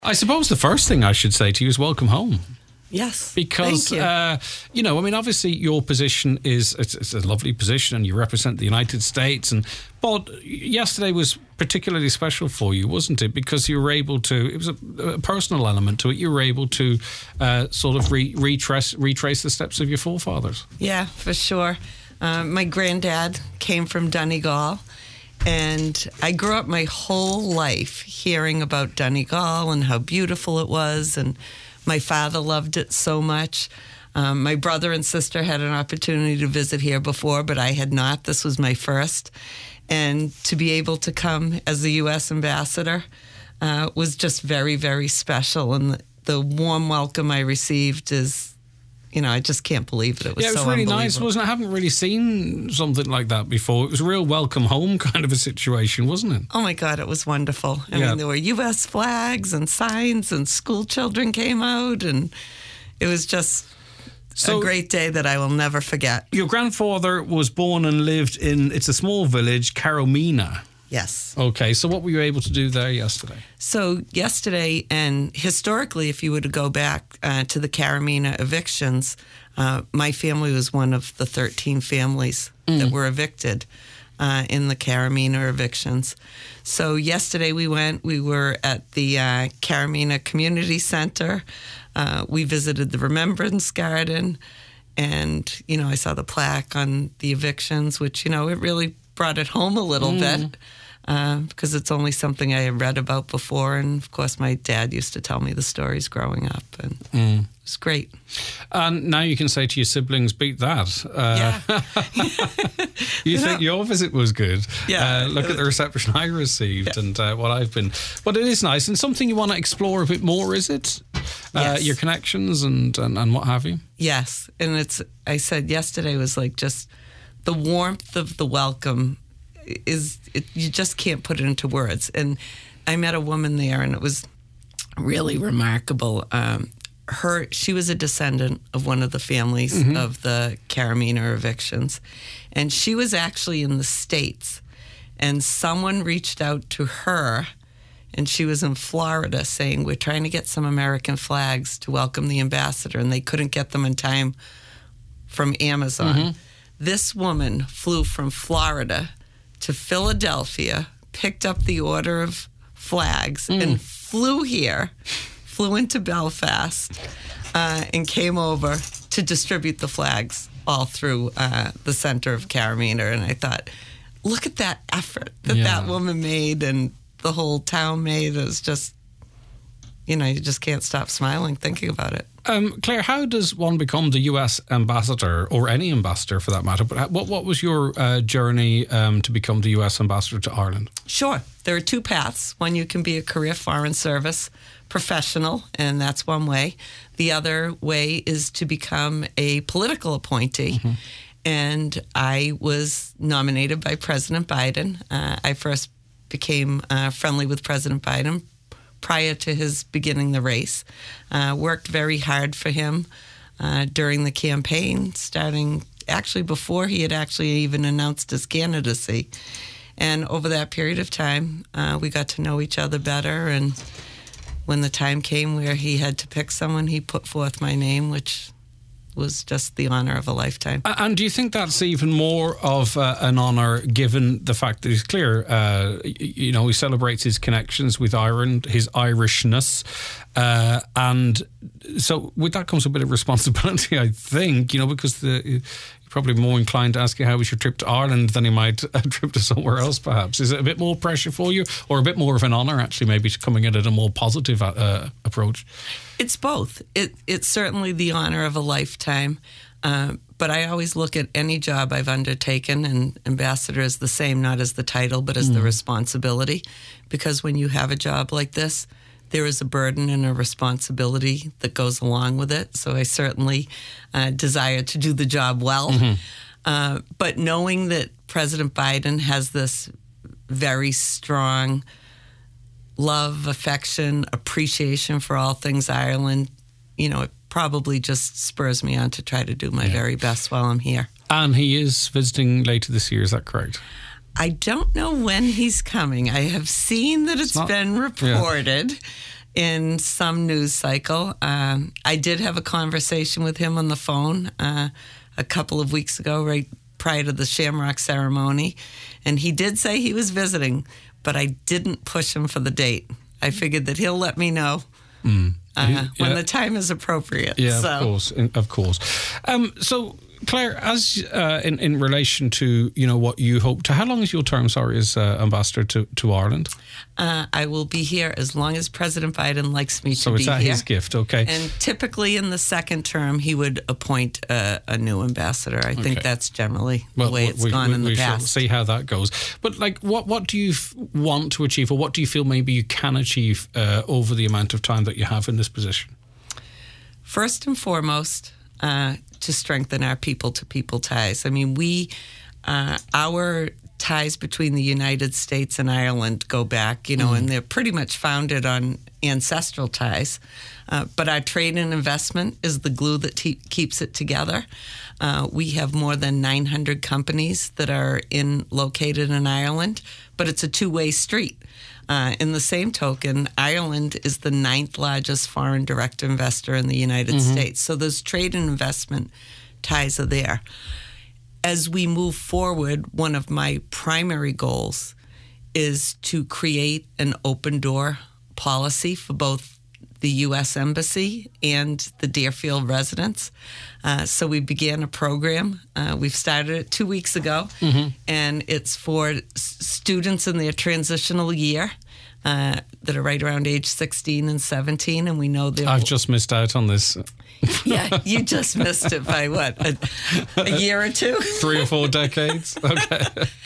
I suppose the first thing I should say to you is welcome home. Yes, because obviously your position is it's a lovely position, and you represent the United States. But yesterday was particularly special for you, wasn't it? Because you were able to. It was a personal element to it. You were able to sort of retrace the steps of your forefathers. Yeah, for sure. My granddad came from Donegal. And I grew up my whole life hearing about Donegal and how beautiful it was. And my father loved it so much. My brother and sister had an opportunity to visit here before, but I had not. This was my first. And to be able to come as the U.S. ambassador was just very, very special. And the warm welcome I received is, I just can't believe it. It was so really nice, wasn't it? I haven't really seen something like that before. It was a real welcome home kind of a situation, wasn't it? Oh, my God, it was wonderful. I mean, there were U.S. flags and signs, and school children came out, and it was just a great day that I will never forget. Your grandfather was born and lived in, it's a small village, Caromena. Yes. Okay, so what were you able to do there yesterday? So yesterday, and historically, if you were to go back to the Caromena evictions, my family was one of the 13 families that were evicted in the Caromena evictions. So yesterday we were at the Caromena Community Center. We visited the Remembrance Garden, and, I saw the plaque on the evictions, which, it really brought it home a little bit. Because it's only something I had read about before. And, of course, my dad used to tell me the stories growing up. And it was great. And now you can say to your siblings, beat that. You think your visit was good. Yeah. Look at the reception I received and what I've been. But it is nice. And something you want to explore a bit more, is it? Yes. Your connections and what have you? Yes. And I said yesterday was like just the warmth of the welcome you just can't put it into words. And I met a woman there, and it was really remarkable. She was a descendant of one of the families of the Caromena evictions, and she was actually in the States. And someone reached out to her, and she was in Florida, saying, "We're trying to get some American flags to welcome the ambassador," and they couldn't get them in time from Amazon. This woman flew from Florida to Philadelphia, picked up the order of flags, and flew into Belfast, and came over to distribute the flags all through the center of Caromena. And I thought, look at that effort that woman made and the whole town made. It was just, you just can't stop smiling thinking about it. Claire, how does one become the US ambassador, or any ambassador for that matter? But what was your journey to become the US ambassador to Ireland? Sure. There are two paths. One, you can be a career foreign service professional, and that's one way. The other way is to become a political appointee. And I was nominated by President Biden. I first became friendly with President Biden prior to his beginning the race. Worked very hard for him during the campaign, starting actually before he had actually even announced his candidacy. And over that period of time, we got to know each other better. And when the time came where he had to pick someone, he put forth my name, which was just the honor of a lifetime. And do you think that's even more of an honor, given the fact that he's clear, he celebrates his connections with Ireland, his Irishness, and so with that comes a bit of responsibility, I think, because you're probably more inclined to ask you how was your trip to Ireland than he might a trip to somewhere else, perhaps. Is it a bit more pressure for you, or a bit more of an honor, actually, maybe coming in at a more positive approach? It's both. It's certainly the honor of a lifetime, but I always look at any job I've undertaken, and ambassador is the same, not as the title, but as the responsibility, because when you have a job like this, there is a burden and a responsibility that goes along with it. So I certainly desire to do the job well. But knowing that President Biden has this very strong love, affection, appreciation for all things Ireland, it probably just spurs me on to try to do my very best while I'm here. And he is visiting later this year, is that correct? I don't know when he's coming. I have seen that it's been reported. in some news cycle. I did have a conversation with him on the phone a couple of weeks ago, right prior to the Shamrock ceremony, and he did say he was visiting, but I didn't push him for the date. I figured that he'll let me know when the time is appropriate. Yeah, so. of course. So, Claire, as in relation to what you hope to, how long is your term? Sorry, as ambassador to Ireland? I will be here as long as President Biden likes me to be here. So it's his gift, okay? And typically in the second term, he would appoint a new ambassador. I think that's generally the way it's gone in the past. We shall see how that goes. But what do you want to achieve, or what do you feel maybe you can achieve over the amount of time that you have in this position? First and foremost, to strengthen our people-to-people ties. I mean, our ties between the United States and Ireland go back, and they're pretty much founded on ancestral ties. But our trade and investment is the glue that keeps it together. We have more than 900 companies that are located in Ireland, but it's a two-way street. In the same token, Ireland is the 9th largest foreign direct investor in the United States. So those trade and investment ties are there. As we move forward, one of my primary goals is to create an open door policy for both the U.S. Embassy and the Deerfield residents. So we began a program. We've started it 2 weeks ago, and it's for students in their transitional year that are right around age 16 and 17, and we know I've just missed out on this. Yeah, you just missed it by what, a year or two? 3 or 4 decades? Okay.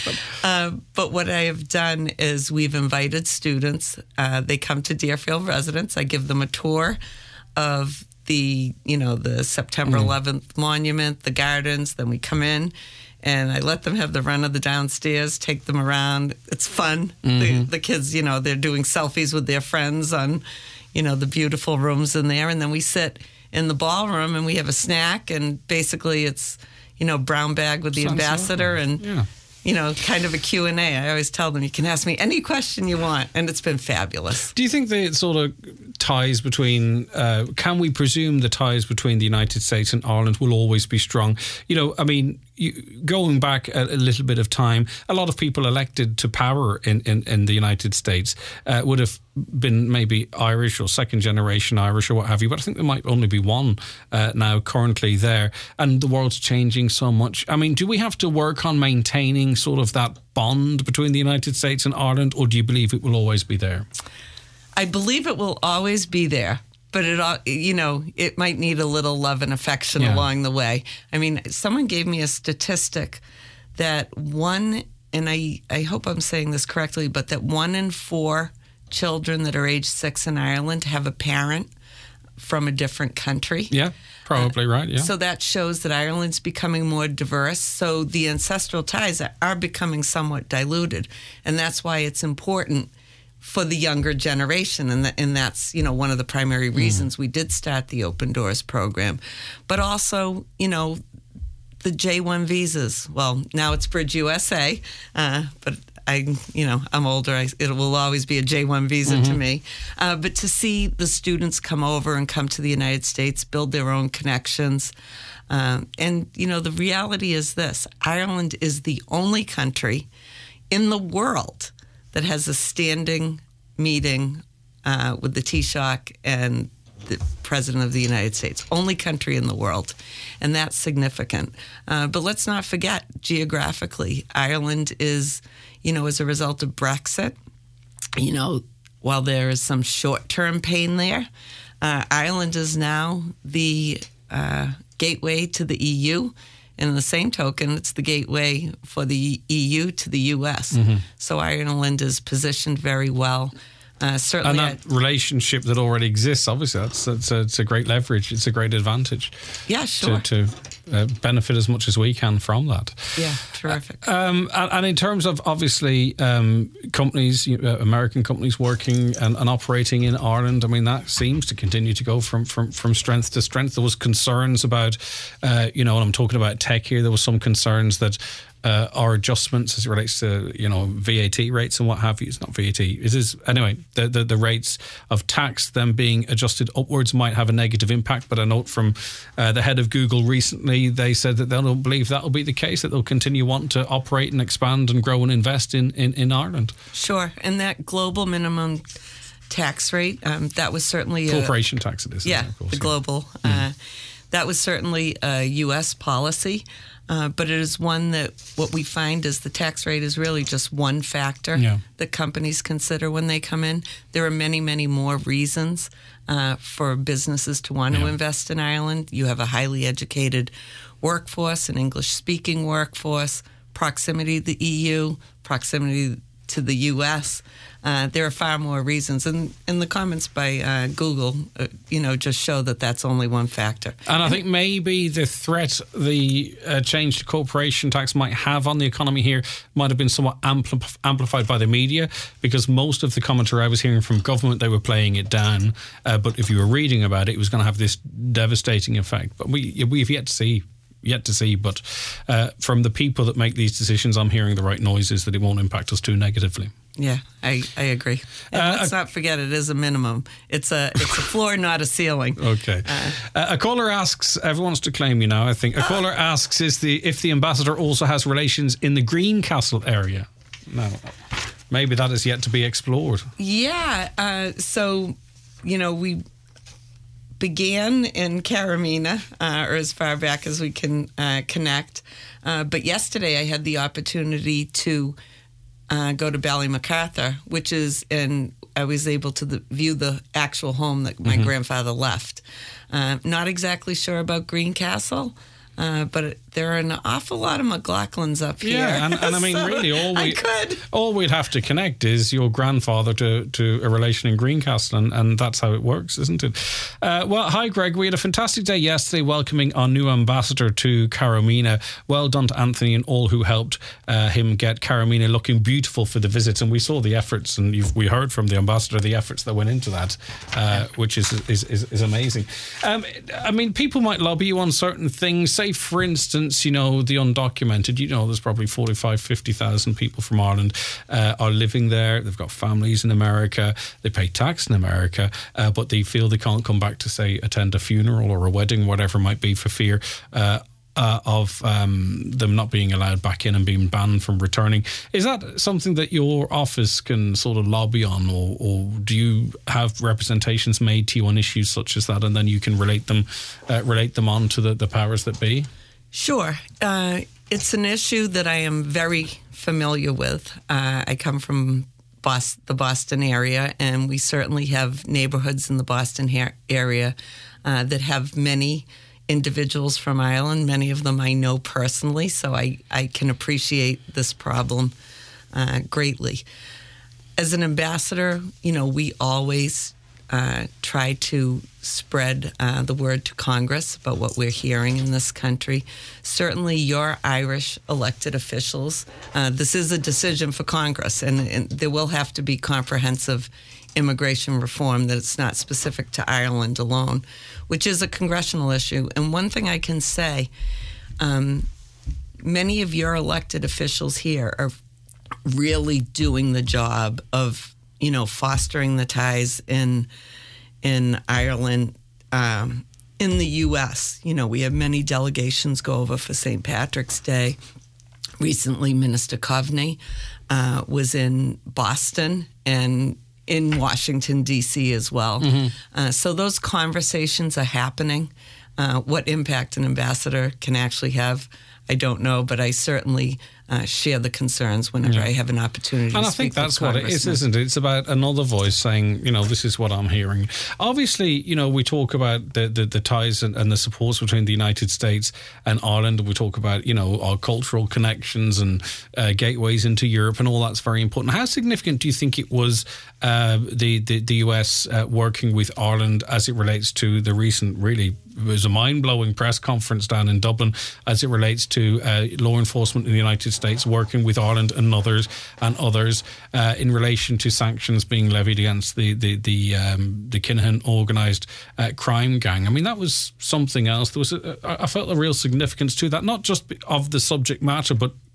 But what I have done is we've invited students. They come to Deerfield residence. I give them a tour of the September 11th monument, the gardens. Then we come in and I let them have the run of the downstairs, take them around. It's fun. The kids, they're doing selfies with their friends on, the beautiful rooms in there. And then we sit in the ballroom and we have a snack, and basically it's, brown bag with the ambassador and, kind of a Q&A. I always tell them, you can ask me any question you want, and it's been fabulous. Do you think the sort of ties between, can we presume the ties between the United States and Ireland will always be strong? Going back a little bit of time, a lot of people elected to power in the United States would have been maybe Irish or second generation Irish or what have you, but I think there might only be one now currently there, and the world's changing so much. I mean, do we have to work on maintaining sort of that bond between the United States and Ireland, or do you believe it will always be there? I believe it will always be there. But it might need a little love and affection along the way. I mean, someone gave me a statistic that and I hope I'm saying this correctly, but that 1 in 4 children that are age 6 in Ireland have a parent from a different country. Yeah, probably right, yeah. So that shows that Ireland's becoming more diverse. So the ancestral ties are becoming somewhat diluted. And that's why it's important for the younger generation, and that's one of the primary reasons we did start the Open Doors program. But also, the J-1 visas. Well, now it's Bridge USA, but I'm older. It will always be a J-1 visa to me. But to see the students come over and come to the United States, build their own connections. And the reality is this: Ireland is the only country in the world that has a standing meeting with the Taoiseach and the President of the United States. Only country in the world. And that's significant. But let's not forget, geographically, Ireland is, as a result of Brexit, while there is some short-term pain there, Ireland is now the gateway to the EU. And in the same token, it's the gateway for the EU to the US. So Ireland is positioned very well. Certainly, and that relationship that already exists, obviously, it's a great leverage. It's a great advantage. Yeah, sure. To benefit as much as we can from that. Yeah, terrific. And in terms of, obviously, companies, American companies working and operating in Ireland, I mean, that seems to continue to go from strength to strength. There was concerns about, and I'm talking about tech here, there was some concerns that our adjustments as it relates to, VAT rates and what have you. It's not VAT. It is, anyway, the rates of tax, them being adjusted upwards might have a negative impact. But a note from the head of Google recently, they said that they don't believe that will be the case, that they'll continue wanting to operate and expand and grow and invest in Ireland. Sure. And that global minimum tax rate, that was certainly corporation tax it is. Yeah, of course, the global. That was certainly a U.S. policy, but it is one that what we find is the tax rate is really just one factor that companies consider when they come in. There are many, many more reasons for businesses to want to invest in Ireland. You have a highly educated workforce, an English-speaking workforce, proximity to the EU, proximity to the U.S. There are far more reasons. And the comments by Google, just show that that's only one factor. And I think maybe the threat the change to corporation tax might have on the economy here might have been somewhat amplified by the media, because most of the commentary I was hearing from government, they were playing it down. But if you were reading about it, it was going to have this devastating effect. But we've yet to see. But from the people that make these decisions, I'm hearing the right noises that it won't impact us too negatively. Yeah, I agree. And let's not forget, it is a minimum. It's a floor, not a ceiling. Okay. A caller asks, everyone wants to claim you now, I think. A caller asks if the ambassador also has relations in the Greencastle area. No, maybe that is yet to be explored. Yeah. So, we began in Carramina, or as far back as we can connect. But yesterday I had the opportunity to go to Ballymacarthur, which is I was able to view the actual home that my grandfather left. Not exactly sure about Greencastle, but there are an awful lot of McLaughlins up here. Yeah, and I mean, so really, all we'd have to connect is your grandfather to a relation in Greencastle, and that's how it works, isn't it? Well, hi, Greg. We had a fantastic day yesterday welcoming our new ambassador to Carramina. Well done to Anthony and all who helped him get Carramina looking beautiful for the visit, and we saw the efforts, and we heard from the ambassador the efforts that went into that, which is amazing. I mean, people might lobby you on certain things. Say, for instance, the undocumented, there's probably 45, 50,000 people from Ireland are living there. They've got families in America. They pay tax in America, but they feel they can't come back to, say, attend a funeral or a wedding, whatever it might be, for fear of them not being allowed back in and being banned from returning. Is that something that your office can sort of lobby on, or do you have representations made to you on issues such as that, and then you can relate them on to the powers that be? Sure. It's an issue that I am very familiar with. I come from the Boston area, and we certainly have neighborhoods in the Boston area that have many individuals from Ireland. Many of them I know personally, so I can appreciate this problem greatly. As an ambassador, we always try to spread the word to Congress about what we're hearing in this country. Certainly your Irish elected officials, this is a decision for Congress, and there will have to be comprehensive immigration reform, that it's not specific to Ireland alone, which is a congressional issue. And one thing I can say, many of your elected officials here are really doing the job of fostering the ties in Ireland, in the U.S. We have many delegations go over for St. Patrick's Day. Recently, Minister Coveney was in Boston and in Washington, D.C. as well. So those conversations are happening. What impact an ambassador can actually have, I don't know, but I certainly share the concerns whenever I have an opportunity to speak. And I think that's what it is, isn't it? It's about another voice saying, this is what I'm hearing. Obviously, we talk about the ties and the supports between the United States and Ireland. We talk about, our cultural connections and gateways into Europe, and all that's very important. How significant do you think it was, the US working with Ireland as it relates to the recent, really, it was a mind-blowing press conference down in Dublin as it relates to law enforcement in the United States working with Ireland and others in relation to sanctions being levied against the Kinahan organised crime gang. I mean, that was something else. There was I felt a real significance to that, not just of the subject matter, but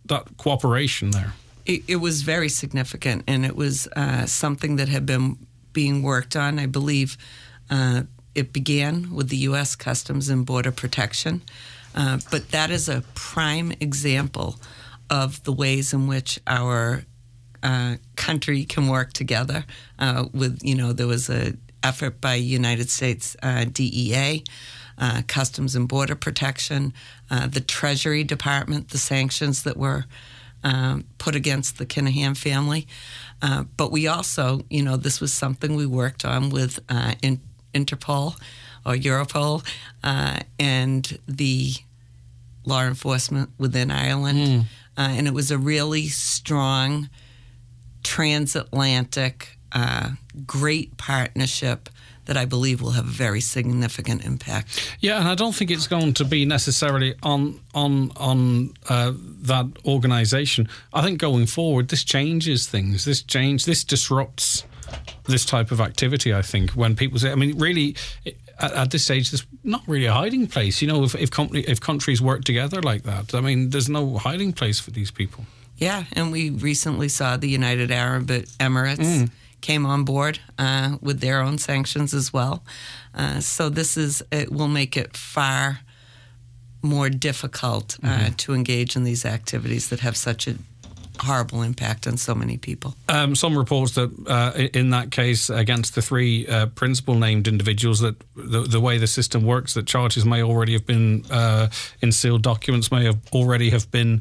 cooperation there. It was very significant, and it was something that had been being worked on. I believe it began with the U.S. Customs and Border Protection, but that is a prime example of the ways in which our country can work together. There was an effort by United States DEA, Customs and Border Protection, the Treasury Department, the sanctions that were put against the Kinahan family. But we also, this was something we worked on with Interpol or Europol and the law enforcement within Ireland. And it was a really strong transatlantic, great partnership that I believe will have a very significant impact. Yeah, and I don't think it's going to be necessarily on that organisation. I think going forward, this changes things. This disrupts this type of activity. I think when people say, I mean, really, at this stage, there's not really a hiding place. If countries work together like that, I mean, there's no hiding place for these people. Yeah, and we recently saw the United Arab Emirates came on board with their own sanctions as well. So it will make it far more difficult to engage in these activities that have such a horrible impact on so many people. Some reports that in that case against the three principal named individuals, that the way the system works, that charges may already have been in sealed documents, may have already have been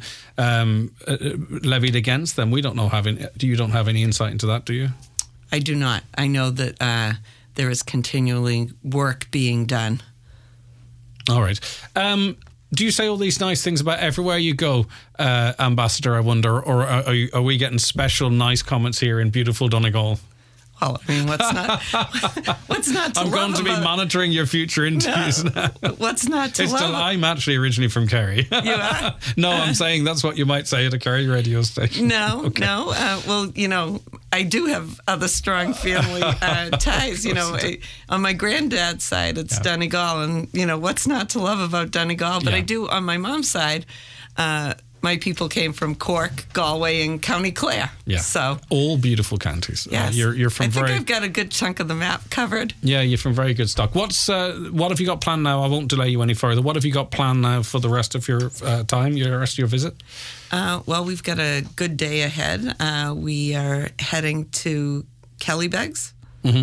levied against them. You don't have any insight into that, do you? I do not. I know that there is continually work being done. All right. Do you say all these nice things about everywhere you go, Ambassador, I wonder, or are we getting special nice comments here in beautiful Donegal? Well, I mean, what's not to I'm going to be monitoring your future interviews now. What's not to love? I'm actually originally from Kerry. You are? No, I'm saying that's what you might say at a Kerry radio station. No, okay. No. Well, I do have other strong family ties. On my granddad's side, it's Donegal, and what's not to love about Donegal? But I do on my mom's side. My people came from Cork, Galway, and County Clare. Yeah, so all beautiful counties. Yes. You're from. I think I've got a good chunk of the map covered. Yeah, you're from very good stock. What have you got planned now? I won't delay you any further. What have you got planned now for the rest of your time, the rest of your visit? Well, we've got a good day ahead. We are heading to Kellybegs.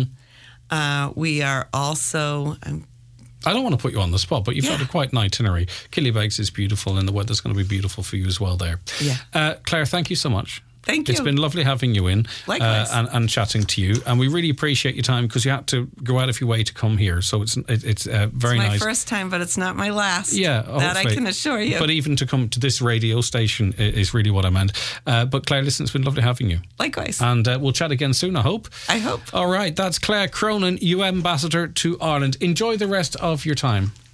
We are also. I don't want to put you on the spot, but you've got quite an itinerary. Killybegs is beautiful, and the weather's going to be beautiful for you as well there. Yeah. Claire, thank you so much. Thank you. It's been lovely having you in. Likewise. And chatting to you. And we really appreciate your time because you had to go out of your way to come here. So it's very nice. It's my first time, but it's not my last. Yeah. That I can assure you. But even to come to this radio station is really what I meant. But Claire, listen, it's been lovely having you. Likewise. And we'll chat again soon, I hope. I hope. All right. That's Claire Cronin, UN Ambassador to Ireland. Enjoy the rest of your time.